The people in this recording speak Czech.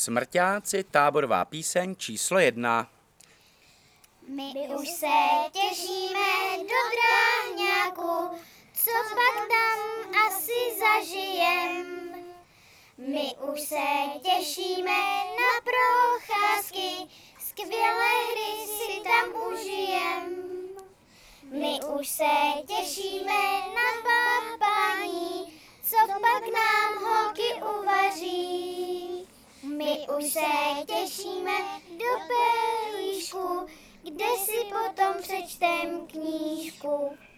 Smrťáci, táborová píseň číslo 1. My už se těšíme do Dráhňáku, co pak tam asi zažijem. My už se těšíme na procházky, skvělé hry si tam užijem. My už se těšíme na papání, co pak nám holky uvaří. My už se těšíme do pelíšku, kde si potom přečtem knížku.